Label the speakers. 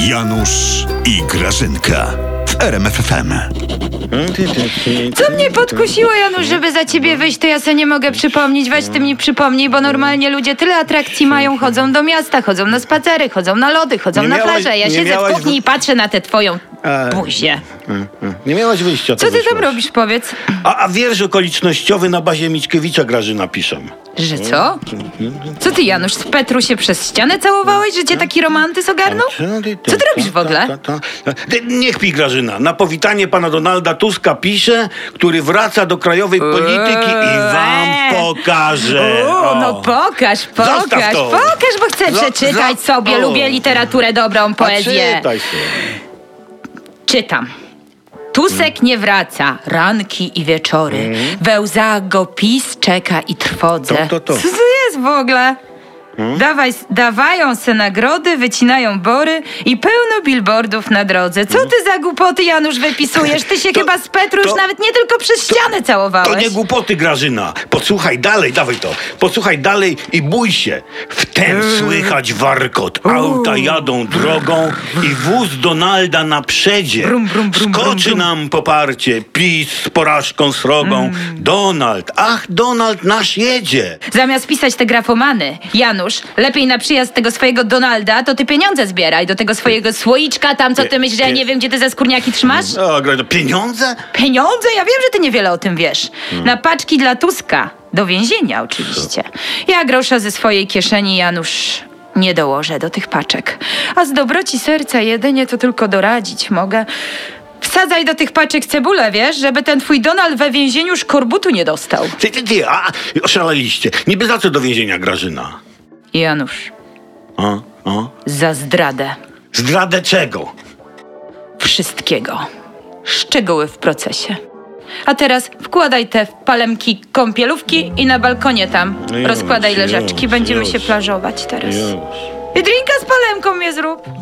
Speaker 1: Janusz i Grażynka w RMF FM.
Speaker 2: Co mnie podkusiło, Janusz, żeby za ciebie wyjść, to ja sobie nie mogę przypomnieć. Weź ty mi przypomnij, bo normalnie ludzie tyle atrakcji mają, chodzą do miasta, chodzą na spacery, chodzą na lody, chodzą na plażę. Ja siedzę w kuchni i patrzę na tę twoją buzię.
Speaker 3: Nie miałaś wyjścia.
Speaker 2: Co ty tam robisz, powiedz?
Speaker 3: A wiersz okolicznościowy na bazie Mickiewicza Grażyna piszę.
Speaker 2: Że co? Co ty, Janusz, z Petru się przez ścianę całowałeś, że cię taki romantyz ogarnął? Co ty robisz w ogóle?
Speaker 3: Niech pi Grażyna. Na powitanie pana Donalda Tuska pisze, który wraca do krajowej polityki i wam pokaże.
Speaker 2: No pokaż, bo chcę przeczytać sobie. Lubię literaturę dobrą, poezję.
Speaker 3: Czytaj sobie.
Speaker 2: Czytam. Tusek nie wraca, ranki i wieczory. We łzach go PiS czeka i trwodze.
Speaker 3: To.
Speaker 2: Co to jest w ogóle? Dawają se nagrody, wycinają bory i pełno billboardów na drodze. Co ty za głupoty, Janusz, wypisujesz? Ty się chyba z Petru już nawet nie tylko przez ścianę całowałeś.
Speaker 3: To nie głupoty, Grażyna. Posłuchaj dalej, dawaj to. Posłuchaj dalej i bój się. Wtem słychać warkot. Auta jadą drogą i wóz Donalda na przedzie. Skoczy nam poparcie. PiS z porażką srogą. Donald, ach, Donald nasz jedzie.
Speaker 2: Zamiast pisać te grafomany, Janusz, lepiej na przyjazd tego swojego Donalda, to ty pieniądze zbieraj do tego swojego słoiczka tam, co ty myślisz, że ja nie wiem, gdzie ty ze skórniaki trzymasz?
Speaker 3: Pieniądze?
Speaker 2: Pieniądze? Ja wiem, że ty niewiele o tym wiesz. Na paczki dla Tuska. Do więzienia oczywiście. Ja grosza ze swojej kieszeni, Janusz, nie dołożę do tych paczek. A z dobroci serca jedynie to tylko doradzić mogę. Wsadzaj do tych paczek cebulę, wiesz, żeby ten twój Donald we więzieniu szkorbutu nie dostał.
Speaker 3: Ty, oszaleliście. Niby za co do więzienia, Grażyna?
Speaker 2: Janusz, za zdradę.
Speaker 3: Zdradę czego?
Speaker 2: Wszystkiego. Szczegóły w procesie. A teraz wkładaj te palemki kąpielówki i na balkonie tam rozkładaj leżaczki. Będziemy się plażować teraz. I drinka z palemką mnie zrób.